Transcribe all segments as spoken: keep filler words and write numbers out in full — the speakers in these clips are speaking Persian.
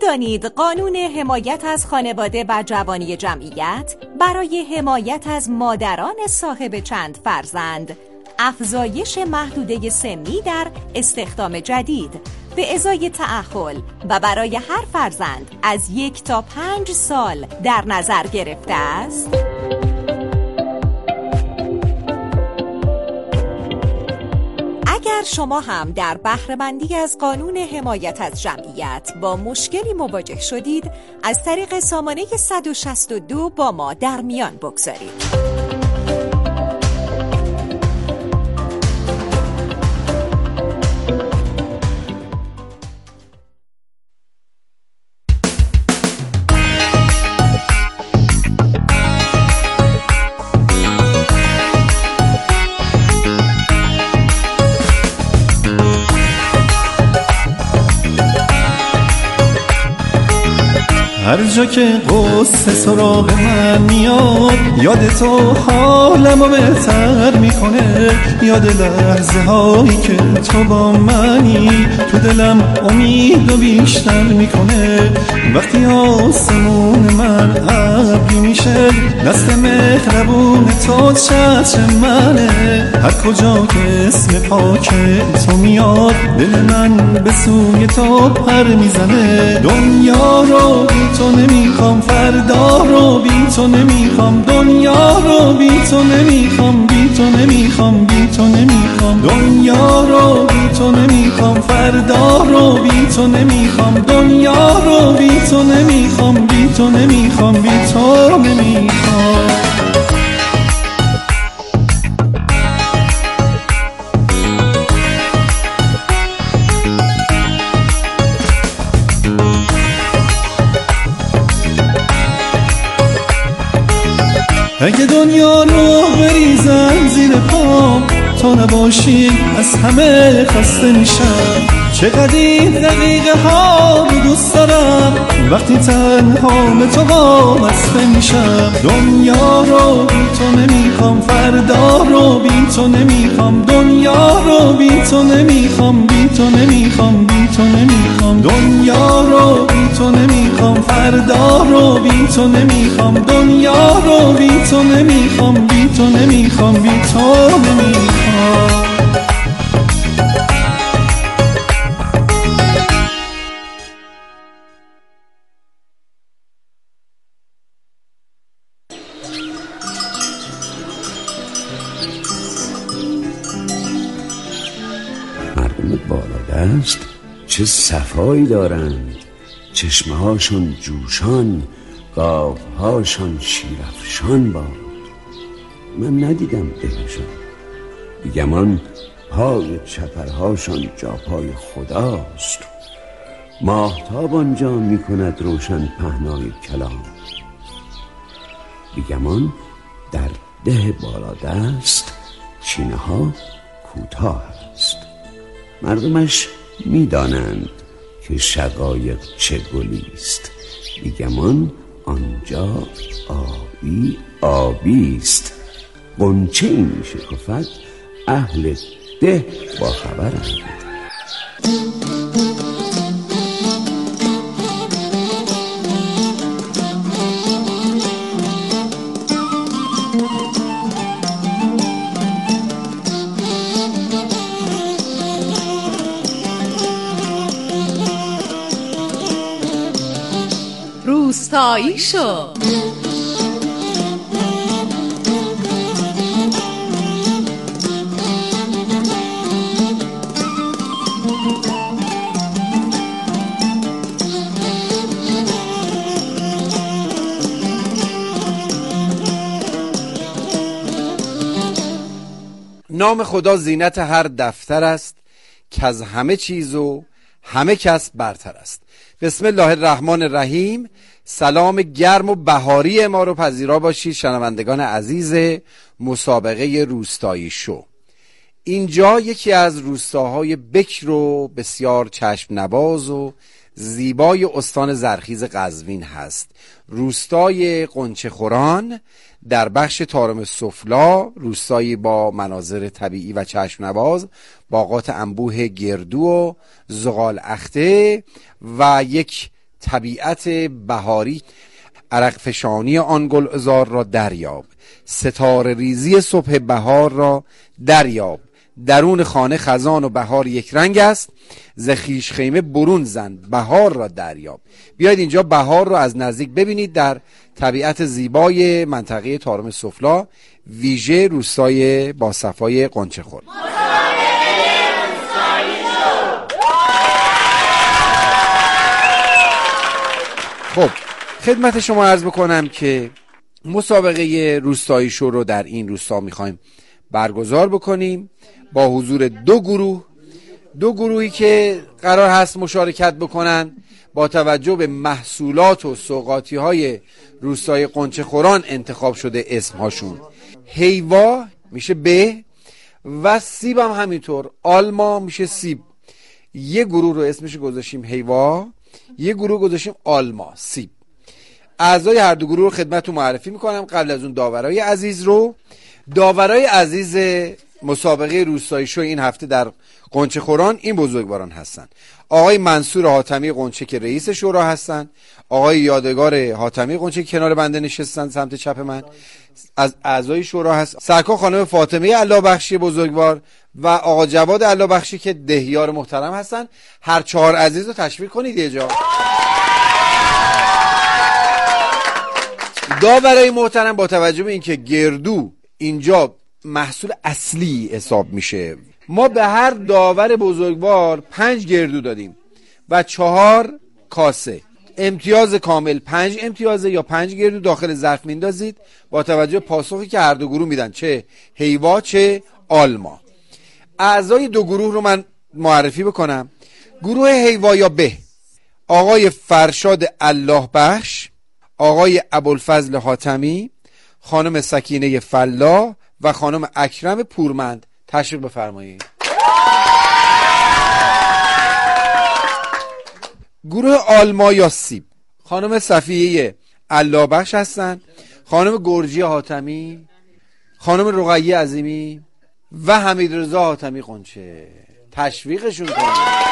می‌دانید قانون حمایت از خانواده و جوانی جمعیت برای حمایت از مادران صاحب چند فرزند افزایش محدوده سنی در استخدام جدید به ازای تأهل و برای هر فرزند از یک تا پنج سال در نظر گرفته است؟ اگر شما هم در بهره‌مندی از قانون حمایت از جمعیت با مشکلی مواجه شدید، از طریق سامانه صد و شصت و دو با ما در میان بگذارید. هر جا که قصه سراغ من میاد، یاد تو حالمو بهتر میکنه. یاد لحظه هایی که تو با منی، تو دلم امید و بیشتر میکنه. وقتی آسمون من ابری میشه، دست مهربون تو چتر منه. هر کجا که اسم پاک تو میاد، دل من به سوی تو پر میزنه. دنیا رو بی تو نمیخوام، فردا رو بی تو نمیخوام. دنیا رو بی تو نمیخوام، بی تو نمیخوام، بی تو نمیخوام. دنیا رو بی تو نمیخوام، فردا رو بی تو نمیخوام. دنیا رو بی تو نمیخوام، بی تو نمیخوام، بی تو نمیخوام. اگه دنیا رو بریزن زیر پام، تو نباشی از همه خسته میشم. چقدر این دقیقه ها رو دوست دارم، وقتی تنها به تو وابسته میشم. دنیا رو بی تو نمیخوام، فردا رو بی تو نمیخوام. دنیا رو بی تو نمیخوام، بی تو نمیخوام، بی تو نمیخوام. دنیا رو بی تو نمیخوام، فردا رو بی تو نمیخوام. دنیا رو بی تو نمیخوام، بی تو نمیخوام، بی تو نمیخوام. مردم بالادست چه صفایی دارند، چشمه هاشون جوشان، گاوهاشان شیرافشان باد. من ندیدم دهشان، بیگمان پای چپرهاشان جا پای خداست. ماهتاب آنجا می کند روشن پهنای کلام. بیگمان در ده بالادست چینه ها کوتاه است. مردمش می دانند که شقایق چه گلیست. بیگمان آنجا آبی آبی است. غنچه ای می شکفد، اهل ده با خبرند. روستایی شو. نام خدا زینت هر دفتر است، که از همه چیز و همه کس برتر است. بسم الله الرحمن الرحیم. سلام گرم و بهاری ما رو پذیرا باشید شنوندگان عزیز مسابقه روستایی شو. اینجا یکی از روستاهای بکر و بسیار چشم نواز و زیبای استان زرخیز قزوین هست. روستای قنچه خوران در بخش طارم سفلا، روستایی با مناظر طبیعی و چشم نواز، باغات انبوه گردو و زغال اخته و یک طبیعت بهاری، عرق فشانی آن گلزار را دریاب، ستاره ریزی صبح بهار را دریاب. درون خانه خزان و بهار یک رنگ است، ز خویش خیمه برون زن بهار را دریاب. بیاید اینجا بهار را از نزدیک ببینید در طبیعت زیبای منطقه طارم سفلا، ویژه روستای با صفای قنچه خور. خب خدمت شما عرض بکنم که مسابقه روستایی شو رو در این روستا میخوایم برگزار بکنیم با حضور دو گروه دو گروهی که قرار هست مشارکت بکنن. با توجه به محصولات و سوغاتی های روستای قنچه خوران انتخاب شده اسم هاشون. هیوا میشه به و سیب هم همینطور، آلما میشه سیب. یه گروه رو اسمش گذاشتیم هیوا، یه گروه گذاشتیم آلما سیب. اعضای هر دو گروه رو خدمتتون معرفی میکنم. قبل از اون داورای عزیز رو داورای عزیز مسابقه روستایی شو این هفته در قنچه خوران این بزرگواران هستن: آقای منصور حاتمی قنچه که رئیس شورا هستن، آقای یادگار حاتمی قنچه که کنار بنده نشستن سمت چپ من از اعضای شورا هست، سرکار خانم فاطمه الله بخشی بزرگوار و آقا جواد الله بخشی که دهیار محترم هستن. هر چهار عزیز رو تشویق کنید یه جا. داورای محترم، با توجه به اینکه گردو اینجا محصول اصلی حساب میشه، ما به هر داور بزرگوار پنج گردو دادیم و چهار کاسه. امتیاز کامل پنج امتیازه یا پنج گردو داخل ظرف میندازید با توجه پاسخی که هر دو گروه میدن، چه هیوا چه آلما. اعضای دو گروه رو من معرفی بکنم. گروه هیوا یا به: آقای فرشاد الله بخش، آقای ابوالفضل حاتمی، خانم سکینه فلا و خانم اکرم پورمند. تشریف بفرمایید. گروه آلما یا سیب: خانم صفیه الله بخش هستن، خانم گرجی حاتمی، خانم رقیه عظیمی و حمید رضا حاتمی قنچه. تشویقشون کنید.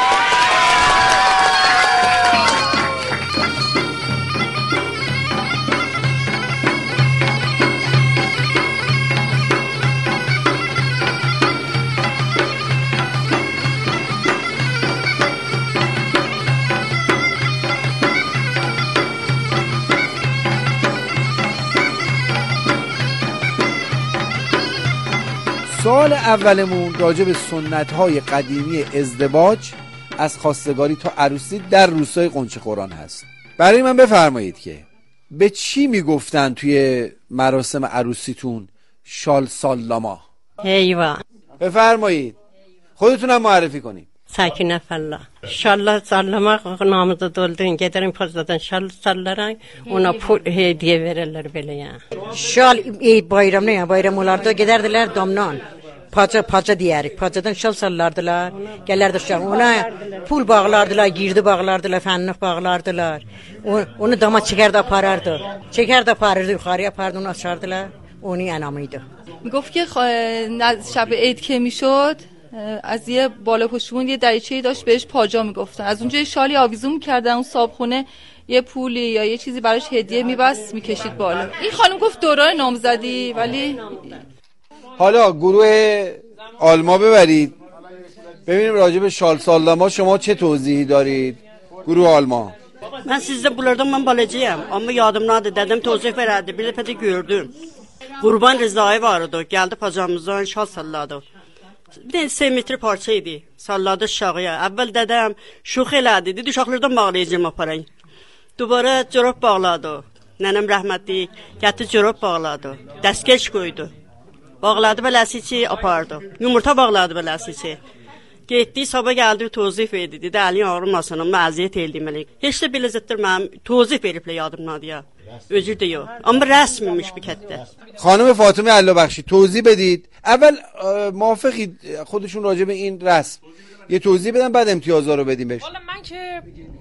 سوال اولمون راجع به سنت‌های قدیمی ازدواج از خواستگاری تا عروسی در روستای قنچه خوران هست. برای من بفرمایید که به چی میگفتن توی مراسم عروسیتون شال سالاما؟ هیوا. بفرمایید خودتونم معرفی کنید. سکینه فلا. شال سالاما namazda doldun gederim pazardan şal sallaran ona pul hediye verirler böyle ya. Şal Eid bayramı ya bayramlarda giderdiler damdan. Paça paça diyerek paçadan şal sallardılar. Gelirdi şal ona pul bağlardılar, girdi bağlardılar, fenlik bağlardılar. Onu damat çekerdi aparardı. Çekerdi aparardı yukarıya apardı onu açardılar. Onu enamıydı. میگفت که شب عید که میشد از یه بالا پشتمون یه دریچه‌ای داشت بهش پاجا میگفتن. از اونجا شالی آویزون میکردن، اون صابخونه یه پولی یا یه چیزی براش هدیه میبست میکشید بالا. این خانم گفت دوران نامزدی. ولی حالا گروه آلما ببرید ببینیم راجع به شال سالاما شما چه توضیحی دارید. گروه آلما: Ben sizde bulardan ben balacıyım ama yadımdadır. Dedem tozif vererdi. Bir de peki gördüm. Kurban Rıza'yı vardı. Geldi pacamızdan şal salladı. Bir de semitri parçaydı. Salladı şağıya. Evvel dedem şux elədi. Dedi uşaqlardan bağlayacağım o parayı. Dubara corab bağladı. Nənəm rəhmətli gətirdi corab bağladı. Dəstkeç qoydu. Bağladı beləsi ki apardı. Yumurta bağladı beləsi ki. Getdi sabah gəldi tozif verdi. Dedi əlin ağrımasın amma əziyyət eləyim eləyik. Heç də biləcətdir mənim tozif veriblə yadımdadır ya. Özür دیو اما رسمیش بکته. خانم فاطمه الله بخشی توضیح بدید. اول موافقید خودشون راجع به این رسم یه توضیح بدن بعد امتیازها رو بدیم بهش؟ والا من که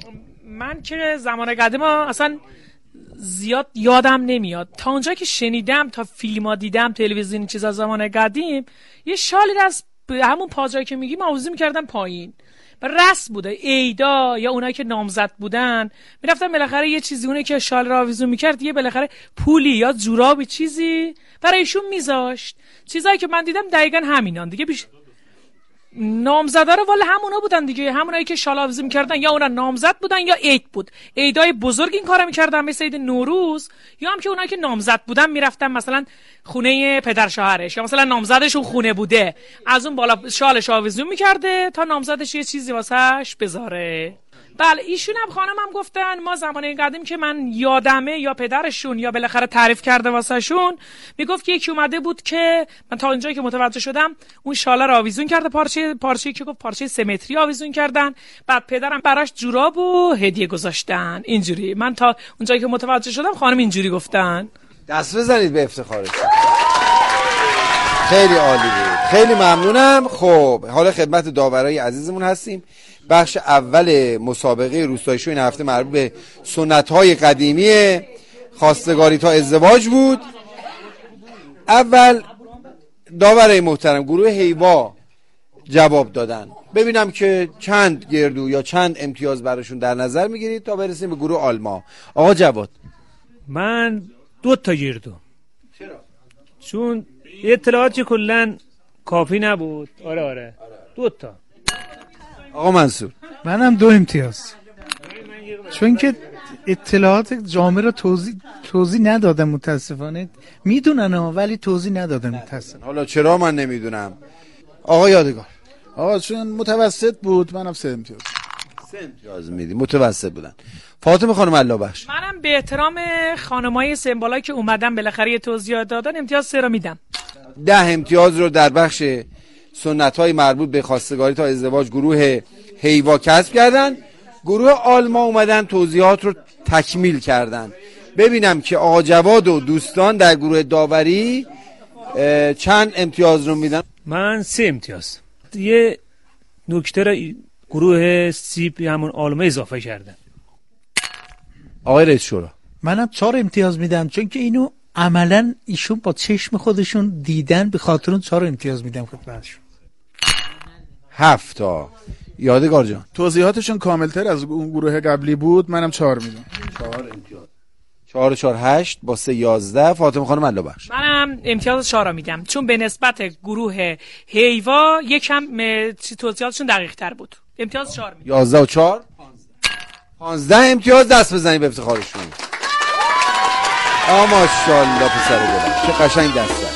من که زمان قدیم اصلا زیاد یادم نمیاد. تا اونجا که شنیدم، تا فیلم‌ها دیدم، تلویزیون چیز از زمان قدیم، یه شالی از همون پاجایی که میگیم آویزون می‌کردن پایین. رسم بوده. ایدا یا اونایی که نامزد بودن میرفتن بالاخره یه چیزی، اونه که شال را آویزون میکرد یه بالاخره پولی یا جورابی چیزی برایشون میذاشت. چیزایی که من دیدم دقیقاً همینان دیگه. بیش نامزدا رو والا همونا بودن دیگه، همونایی که شال آویزی میکردن یا اونا نامزد بودن یا عید بود. عیدای بزرگ این کارو میکردن مثل عید نوروز، یا هم که اونایی که نامزد بودن میرفتن مثلا خونه پدر شوهرش، یا مثلا نامزدشون خونه بوده از اون بالا شالش آویزون میکرده تا نامزدش یه چیزی واسش بذاره. بله ایشون هم خانم هم گفتن ما زمانه قدیم که من یادمه یا پدرشون یا بالاخره تعریف کرده واسه شون میگفت که یکی اومده بود که من تا اونجایی که متوجه شدم اون شاله رو آویزون کرده، پارچه پارچه‌ای که گفت پارچه سه متری آویزون کردن، بعد پدرم براش جوراب و هدیه گذاشتن. اینجوری من تا اونجایی که متوجه شدم خانم اینجوری گفتن. دست بزنید به افتخارش. خیلی عالی بود، خیلی ممنونم. خب حالا خدمت داورای عزیزمون هستیم. بخش اول مسابقه روستایی شو این هفته مربوط به سنت‌های قدیمی خواستگاری تا ازدواج بود. اول داورای محترم گروه هیوا جواب دادن. ببینم که چند گردو یا چند امتیاز براشون در نظر میگیرید تا برسیم به گروه آلما. آقا جواد. من دو تا گردو. چرا؟ چون اطلاعاتی کلن کافی نبود. آره آره دو تا. آقا منصور. منم دو امتیاز، چون که اطلاعات جامعه رو توضیح توضیح ندادم متاسفانه. میدونن ها ولی توضیح ندادم متاسفانه. حالا چرا من نمیدونم؟ آقا یادگار. آقا چون متوسط بود منم سه امتیاز. سه امتیاز میدی، متوسط بودن. فاطمه خانم الله بخش. منم به احترام خانمای سمبالایی که اومدن بالاخره یه توضیح دادن امتیاز سه رو میدم. ده امتیاز رو در بخش سنت‌های مربوط به خواستگاری تا ازدواج گروه هیوا کسب کردن. گروه آلما اومدن توضیحات رو تکمیل کردن. ببینم که آقا جواد و دوستان در گروه داوری چند امتیاز رو میدن. من سه امتیاز. یه نکته را گروه سیب همون آلما اضافه کردن. آقای رئیس شورا. منم چهار امتیاز میدم، چون که اینو عملا ایشون با چشم خودشون دیدن، به خاطر اون چهار امتیاز میدم خدمتشون. هفت تا. یادگار جان. توضیحاتشون کاملتر از اون گروه قبلی بود. منم چهار میدم. چهار امتیاز. چهار و چهار هشت با سه یازده. فاطمه خانم الله بخش. منم امتیاز چهار میدم، چون به نسبت گروه هیوا یکم توضیحاتشون دقیق تر بود. امتیاز چهار میدم. یازده و چهار پانزده امتیاز. دست بزنید به افتخارشون. آ ماشاءالله پسر گلم چه قشنگ دسته.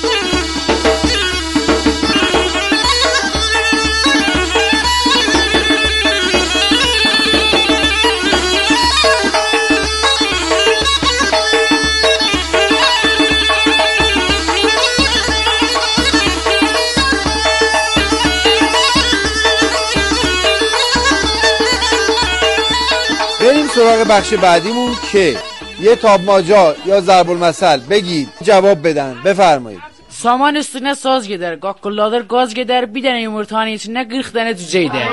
بریم سراغ بخش بعدیمون که یه تاب ماجا یا ضرب المثل بگید جواب بدن. بفرمایید. Saman üstüne saz gider, gakkulladır gaz gider, bir tane yumurtanın içine kırk tane cüce gider.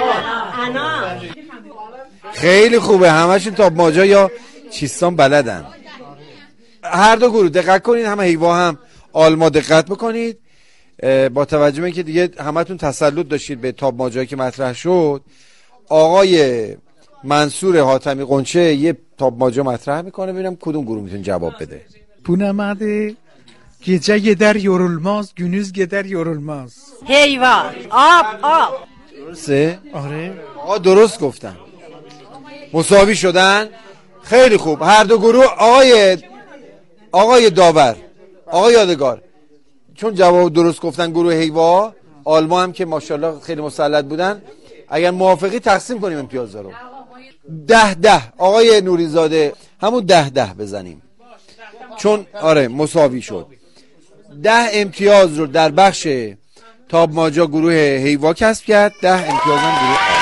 خیلی خوبه، همشون تاب ماجا یا چیستان بلدن. هر دو گروه دقت کنید، هم هیوا هم آلما دقت بکنید. با توجه به اینکه دیگه همتون تسلط داشتید به تاب ماجایی که مطرح شد، آقای منصور حاتمی قنچه یه تاب ماجا مطرح میکنه. ببینم کدوم گروه میتونه جواب بده. Bu namadı? Gece gider yorulmaz, gündüz gider yorulmaz. هیوا آب آب. درسته؟ آره. آقا درست گفتن. مساوی شدن. خیلی خوب. هر دو گروه آقای آقای داور، آقای یادگار، چون جواب درست گفتن گروه هیوا، آلما هم که ماشاءالله خیلی مسلط بودن، اگر موافقی تقسیم کنیم امتیازها رو. ده ده. آقای نوریزاده همون ده ده بزنیم، چون آره مساوی شد. ده امتیاز رو در بخش تاب ماجا گروه هیوا کسب کرد، ده امتیاز هم گروه آلما.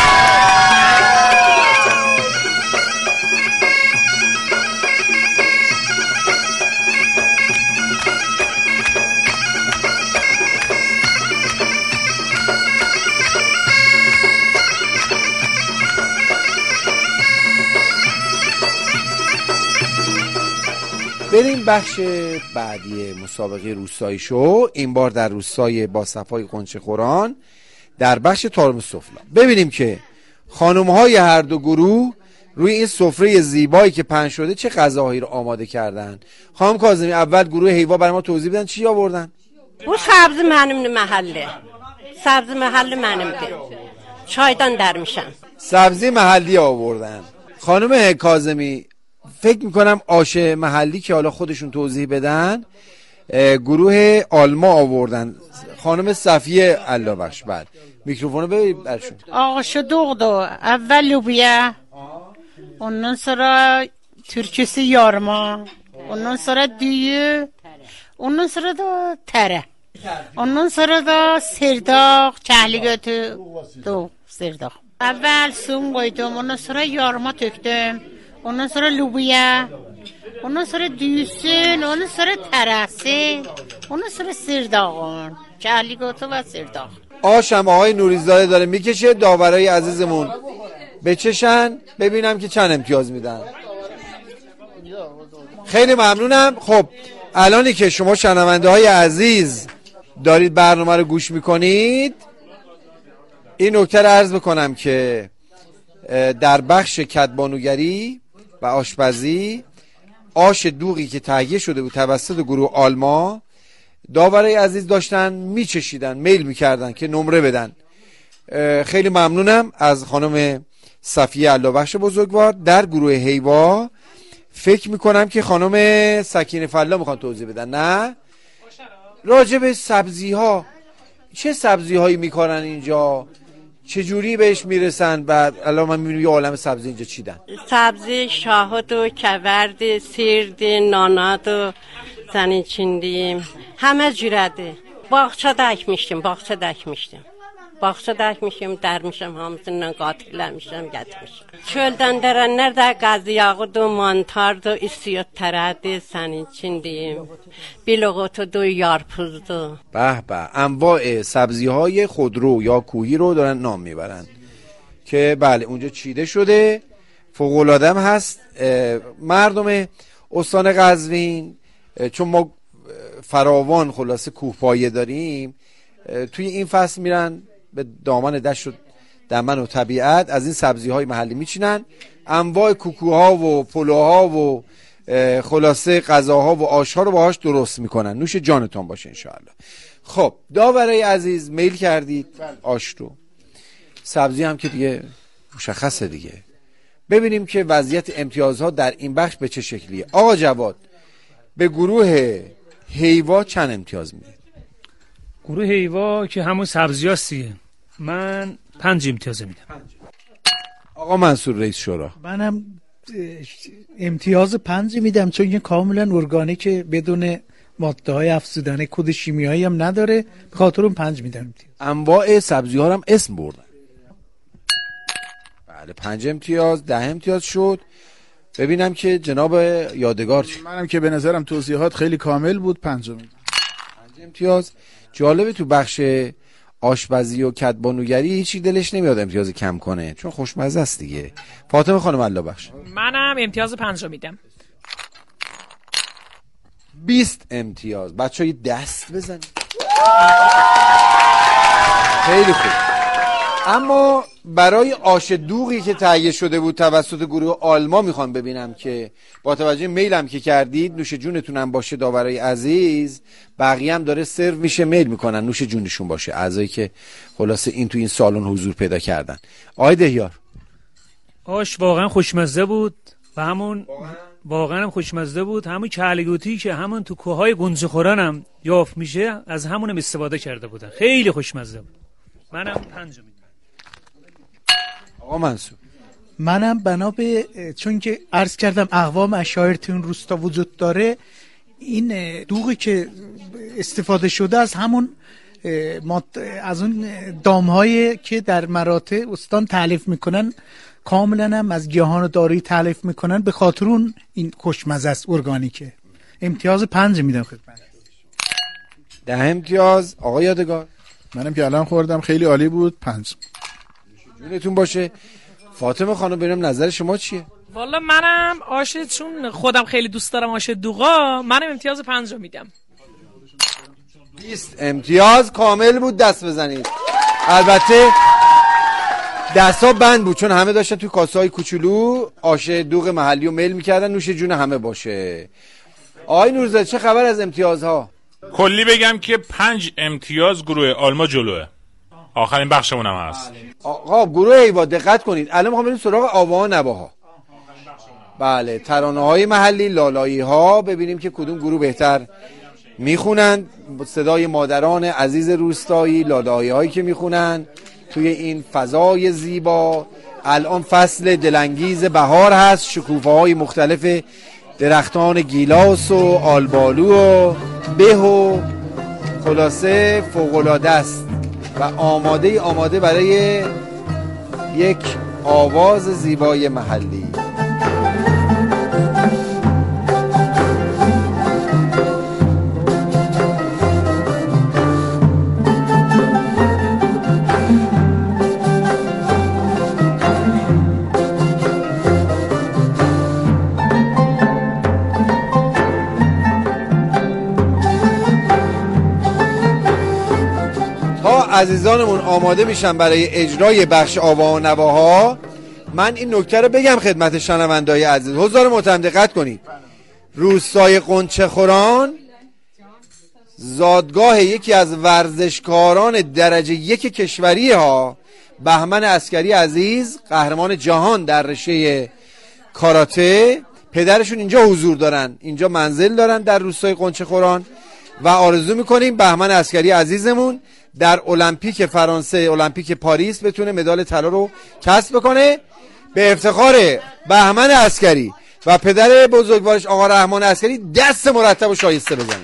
بریم بخش بعدی مسابقه روستایی شو، این بار در روستای با صفای قنچه خوران در بخش طارم السفلی. ببینیم که خانم‌های هر دو گروه روی این سفره زیبایی که پهن شده چه غذاهایی رو آماده کردن. خانم کاظمی اول گروه حیوا برای ما توضیح بدن چی آوردن؟ Bu sabzi mənim məhəlli. Sabzi məhəlli mənimdir. Çaydan dərmişəm. سبزی محلی آوردن. خانم کاظمی فکر میکنم آش محلی که حالا خودشون توضیح بدن گروه آلما آوردن. خانم صفیه الله بخش. بعد میکروفونو ببرید برشون. آش دوغدو اول لوبیا ondan sonra türküsü yarma ondan sonra düyü ondan sonra da tere ondan sonra da serdaq kəhli götü doğ serdaq əvvəl suyun qoydum ondan sonra yarma tökdüm ondan sonra lubiya ondan sonra düyüsün ondan sonra terəsi ondan sonra serdaqın kəhli götü və serdaq. آش هم آقای نوریزاده داره میکشه. داورای عزیزمون بچشن ببینم که چند امتیاز میدن. خیلی ممنونم. خب الانی که شما شنونده های عزیز دارید برنامه رو گوش میکنید این نکته رو عرض بکنم که در بخش کدبانوگری و آشپزی آش دوغی که تهیه شده بود توسط گروه آلما داورای عزیز داشتن میچشیدن میل میکردن که نمره بدن. خیلی ممنونم از خانم صفیه الله بخش بزرگوار. در گروه حیوا فکر میکنم که خانم سکینه فلا میخوان توضیح بدن. نه راجع به سبزی ها چه سبزی هایی میکنن اینجا چجوری بهش میرسن و الان من میبینم یه عالم سبزی اینجا چیدن. سبزی شاهد و کورد سیرد ناناد و زنی چیندیم همه جورده. باغچه dəkmişdim باغچه dəkmişdim باغچه dəkmişim dərmişəm hamısından qatilləmişəm gətirmişəm. Çöldən dərənlər də qazı yağıdı mantardı istiyot tərədi sənin içindiyim biloğotudu yarpuzdu. به به انواع سبزی های خودرو یا کوهی رو دارن نام میبرن که بله اونجا چیده شده. فوق العاده هست. مردم استان قزوین چون ما فراوان خلاصه کوهپایه داریم توی این فصل میرن به دامن دشت و دمن و طبیعت از این سبزی های محلی میچینن. انواع کوکوها و پلوها و خلاصه غذاها و آشها رو باهاش درست میکنن. نوش جانتان باشه انشاءالله. خب داورای عزیز میل کردید آش رو سبزی هم که دیگه مشخصه دیگه. ببینیم که وضعیت امتیازها در این بخش به چه شکلیه. آقا جواد به گروه حیوا چند امتیاز میده؟ گروه حیوا که همون سبزیاستیه من پنج امتیاز میدم. آقا منصور رئیس شورا منم امتیاز پنج میدم چون این کاملا ارگانیک بدون ماده های افزودنی کد شیمیایی هم نداره به خاطر اون پنج میدم امتیاز. انواع سبزی ها هم اسم بردن. بله پنج امتیاز ده امتیاز شد. ببینم که جناب یادگار چی؟ منم که به نظرم توضیحات خیلی کامل بود پنج میدم. پنج امتیاز. جالبه تو بخش آشپزی و کدبانوگری هیچی دلش نمیاد امتیاز کم کنه چون خوشمزه است دیگه. فاطمه خانم الله بخش. منم امتیاز پنج میدم. بیست امتیاز. بچه های دست بزنید. خیلی خوب. اما برای آش دوغی که تهیه شده بود توسط گروه آلما میخوام ببینم که با توجه میلم که کردید نوش جونتونم باشه داورای عزیز. بقیه هم داره سرو میشه میل میکنن نوش جونشون باشه اعضایی که خلاصه این تو این سالن حضور پیدا کردن. آقای دهیار آش واقعا خوشمزه بود و همون واقعا هم خوشمزه بود. همون کلگوتی که همون تو کوههای گنجه خوران هم یافت میشه از همونم استفاده کرده بودن. خیلی خوشمزه بود. منم پنج میدم. آقا منصور منم بنا به چون که عرض کردم اقوام اشایر تو این روستا وجود داره این دوغی که استفاده شده از همون از اون دامهایی که در مراتع استان تالیف میکنن کاملا هم از گیاهان دارویی تالیف میکنن به خاطر اون این خوشمزه است ارگانیکه. امتیاز پنج میدم خدمت. ده امتیاز. آقا یادگار منم که الان خوردم خیلی عالی بود پنج. جونتون باشه. فاطمه خانم ببینم نظر شما چیه؟ والا منم آش چون خودم خیلی دوست دارم آش دوغا منم امتیاز پنج رو میدم. بیست امتیاز کامل بود. دست بزنید. البته دستا بند بود چون همه داشتن توی کاسه های کوچولو آش دوغ محلی رو میل میکردن نوش جون همه باشه. آقای نورزاده چه خبر از امتیازها؟ کلی بگم که پنج امتیاز گروه آلما جلوه. آخرین بخشمون هم هست. آقا گروه هیوا دقت کنید، الان میخوام بریم سراغ آوا نواها. بله ترانه های محلی، لالایی ها، ببینیم که کدوم گروه بهتر میخونن. صدای مادران عزیز روستایی، لالایی هایی که میخونن توی این فضای زیبا. الان فصل دلانگیز بهار هست، شکوفه های مختلف درختان گیلاس و آلبالو و به و خلاصه فوق‌العاده است و آماده آماده برای یک آواز زیبای محلی. عزیزانمون آماده میشن برای اجرای بخش آوا و نواها، من این نکته رو بگم خدمت شنونده‌های عزیز. حضار محترم دقت کنید، روستای قنچه خوران زادگاه یکی از ورزشکاران درجه یک کشوری ها، بهمن عسکری عزیز، قهرمان جهان در رشته کاراته. پدرشون اینجا حضور دارن، اینجا منزل دارن در روستای قنچه خوران و آرزو میکنیم بهمن عسکری عزیزمون در المپیک فرانسه، المپیک پاریس بتونه مدال طلا رو کسب بکنه. به افتخار بهمن عسکری و پدر بزرگوارش آقا رحمان عسکری دست مرتب و شایسته بزنید.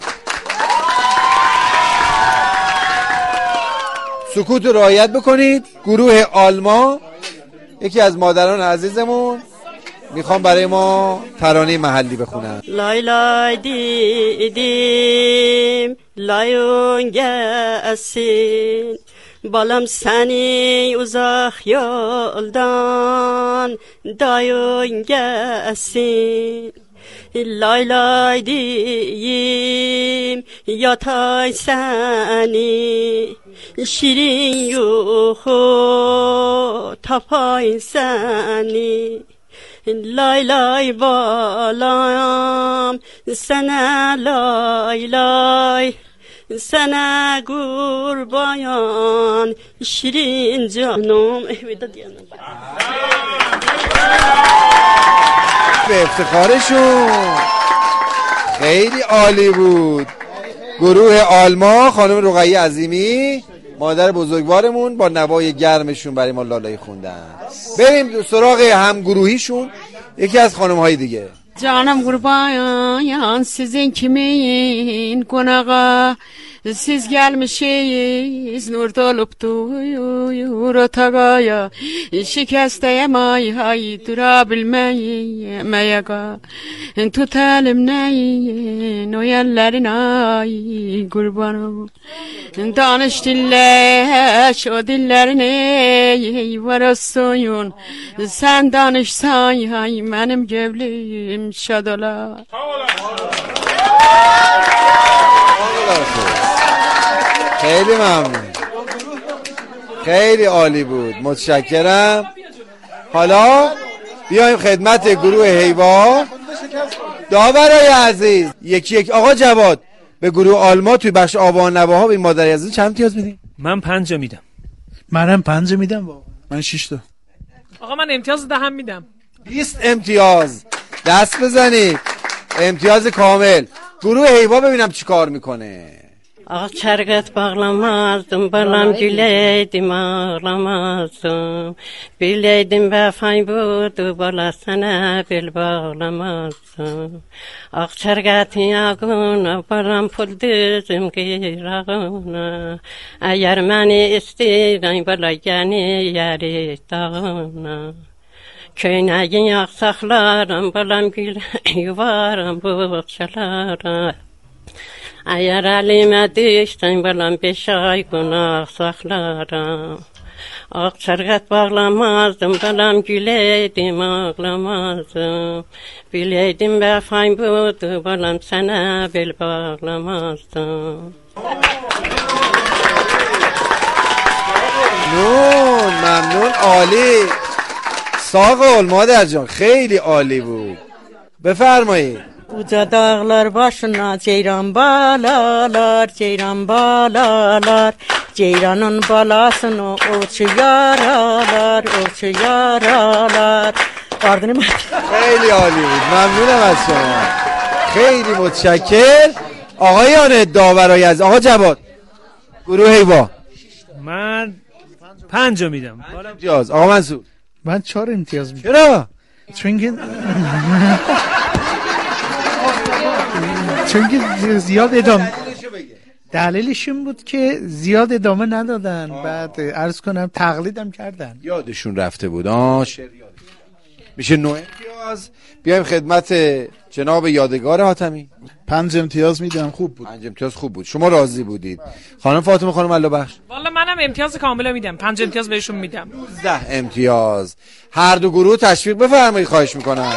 سکوت رو رعایت بکنید. گروه آلما، یکی از مادران عزیزمون، میخوام برای ما ترانه محلی بخونن. لای لای دیدیم لایون gelsin balam seni uzak yoldan dayın gelsin. Lay lay diyeyim yatay seni şirin yuhu tapay seni. Lay lay balam sana lay lay sana kurban şirin canım. به افتخارشون خیلی عالی بود. گروه آلما، خانم رقیه عظیمی مادر بزرگوارمون، با نوای گرمشون برای ما لالایی خوندن. بریم سراغ همگروهیشون، یکی از خانم های دیگه. Canım kurban sizin kimin konağa, siz gelmişiz nur dolup duyur otagaya, şikesteyem ay hay durabilmeye ga, tut elimden o yerlerin ay kurbanım. Danış dilleş o dillerini var olsun, sen danışsan hay benim gevlim şad ola. خیلی ممنون، خیلی عالی بود، متشکرم. حالا بیایم خدمت گروه هیوا. داورای عزیز، یکی یک آقا جواد به گروه آلما توی بخش آوا و نواها به این مادر عزیز چند امتیاز میدی؟ من پنج میدم. منم پنج میدم واقعا. من شش تا. آقا من امتیاز دهم میدم. بیست امتیاز. دست بزنید. امتیاز کامل. گروه هیوا ببینم چی کار میکنه. Ah çerget bağlamazdım, balam güleydim ağlamazdım. Bileydim vefay budu, bala sana bel bağlamazdım. Ah çergetin yağına, balam pul dizim girağına. Eğer beni isteyen, bala geni yeri dağına. Köyneğin yaksaklarım, balam gül yuvarım buğçalara. Eğer elime düştün balam beş ay günah saklarım. Ah çerget bağlamazdım balam güleydim ağlamazdım. Bileydim vefayım budu balam sana bel bağlamazdım. عالی. ساقل مادر جان خیلی عالی بود. بفرمایید. Uca dağlar başına ceyran balalar, ceyran balalar, ceyranın balasını uçuyarar, uçuyarar. Ardını mı? خیلی عالی بود. ممنونم از شما. خیلی متشکر. آقایان داورای از آقا جواد گروه هیوا. من پنج میدم. امتیاز. آقا منصور من چهار امتیاز میدم. چرا؟ چون که چون که زیاد ادامه دلیلش این بود که زیاد ادامه ندادن. بعد عرض کنم تقلیدم کردن. یادشون رفته بود. آه میشه نه امتیاز. بیایم خدمت جناب یادگار حاتمی. پنج امتیاز میدم. خوب بود. پنج امتیاز خوب بود. شما راضی بودید. خانم فاطمه خانم الله بخش. والا منم امتیاز کامل میدم. پنج امتیاز بهشون میدم. ده امتیاز. هر دو گروه تشویق بفرمایید خواهش میکنم.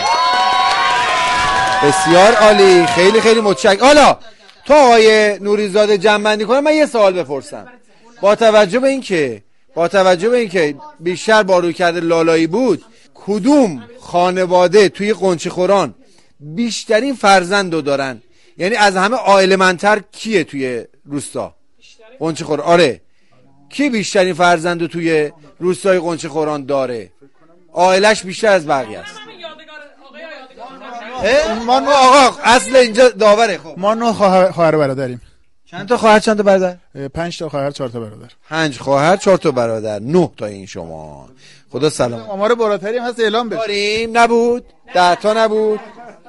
بسیار عالی. خیلی خیلی متشکرم. حالا تو آقای نوریزاده جمع‌بندی کنم. من یه سوال بپرسم. با توجه به اینکه با توجه به اینکه بیشتر با رویکرد لالایی بود، کدوم خانواده توی قنچه خوران بیشترین فرزندو دارن؟ یعنی از همه عائله‌مندتر کیه توی روستا قنچه خوران؟ آره، کی بیشترین فرزندو توی روستای قنچه خوران داره؟ عائلش بیشتر از بقیه است. ما نو آقا اصل اینجا داوره. خب ما نو خواهر خواهر برادریم. چند تا خواهر چند تا برادر؟ پنج تا خواهر چهار تا برادر. پنج خواهر چهار تا برادر. نه تا این شما. خدا سلام. آمار بالاتری هم هست اعلام بشه. داریم. نبود ده تا نبود.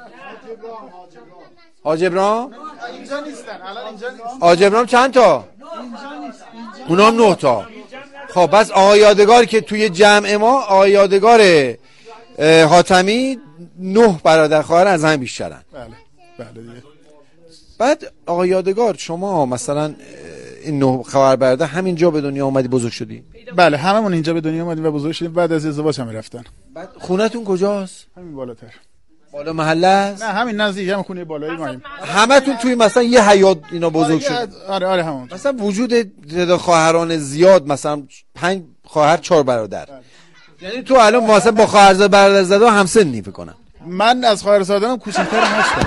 حاج ابراهیم اینجا نیستن. الان اینجا نیستن. حاج ابراهیم چند تا؟ اونا هم نه تا. خب بس آقای یادگار که توی جمع ما آقای یادگار حاتمی نه برادر خواهر از هم بیشترن. بله بله دیگه. بعد آقای یادگار شما مثلا این نه خواهر برادر همینجا به دنیا اومدی بزرگ شدی؟ بله هممون اینجا به دنیا اومدیم و بزرگ شدیم. بعد از ازدواج هم رفتن. بعد خونتون کجاست؟ همین بالاتر. بالا محله است؟ نه همین نزدیک هم خونه بالایی مایم. همتون توی مثلا یه حیاط اینا بزرگ شد؟ آره آره همون. مثلا وجود تعداد خواهران زیاد مثلا پنج خواهر چهار برادر. یعنی تو الان مثلا با خواهرزاده برادر زاده هم سنی فکر کنم. من از خواهرزاده‌ام کوچیک‌ترم هستم.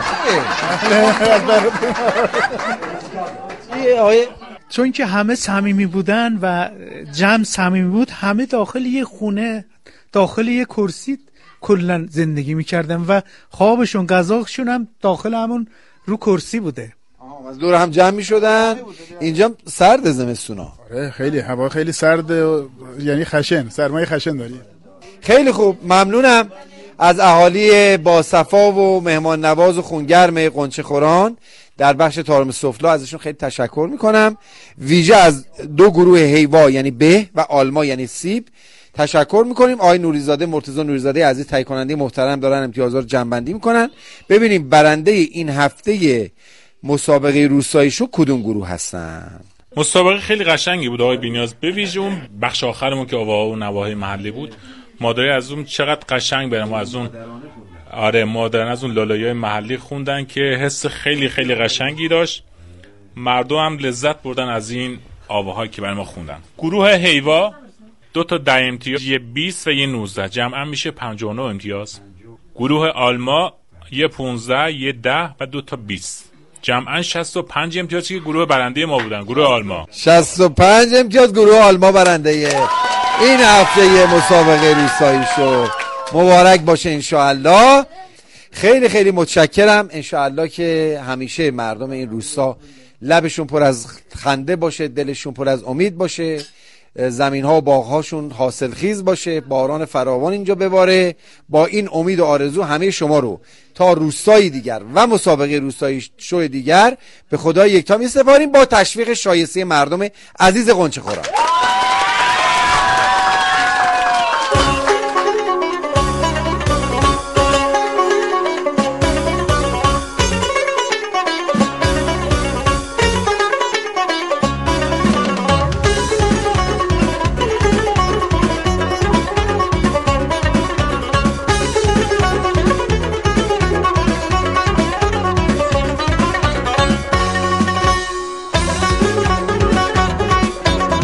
چون که همه صمیمی بودن و جمع صمیمی بود، همه داخل یه خونه داخل یه کرسی کلا زندگی میکردن و خوابشون غذاشون هم داخل همون رو کرسی بوده. از دور هم جمع میشدن. اینجا سرد زمستونا. آره خیلی هوا خیلی سرد، یعنی خشن، سرمایه خشن داری. خیلی خوب، ممنونم از اهالی با صفا و مهمان نواز و خونگرم قنچه خوران در بخش طارم سفلا. ازشون خیلی تشکر میکنم. ویژه از دو گروه هیوا یعنی به و آلما یعنی سیب تشکر میکنیم. آقای نوریزاده مرتضی نوریزاده عزیز تهیه کننده محترم دارن امتیازات رو جمع بندی میکنن. ببینیم برنده این هفته مسابقه روستایی شو کدوم گروه هستن. مسابقه خیلی قشنگی بود آقای بینیاز، به ویژه اون بخش آخرمون که آواها و نواهای محلی بود. مادری از اون چقدر قشنگ برام از اون آره مادرن از اون لالایای محلی خوندن که حس خیلی خیلی قشنگی داشت. مردم هم لذت بردن از این آواهایی که برای ما خوندن. گروه هیوا دو تا ده امتیاز، یه بیست و یه نوزده، جمعا میشه پنجاه و نه امتیاز. گروه آلما یه پونزده، یه ده و دو تا بیست، جمعا شصت و پنج امتیاز که گروه برنده ما بودن. گروه آلما شصت و پنج امتیاز گروه آلما برنده این هفته مسابقه روستایی شو. مبارک باشه انشاءالله. خیلی خیلی متشکرم. انشاءالله که همیشه مردم این روستا لبشون پر از خنده باشه، دلشون پر از امید باشه، زمین ها و باغ هاشون حاصل خیز باشه، باران فراوان اینجا بباره. با این امید و آرزو همه شما رو تا روستایی دیگر و مسابقه روستایی شو دیگر به خدای یکتا می سپاریم با تشویق شایسته مردم عزیز قنچه خوران.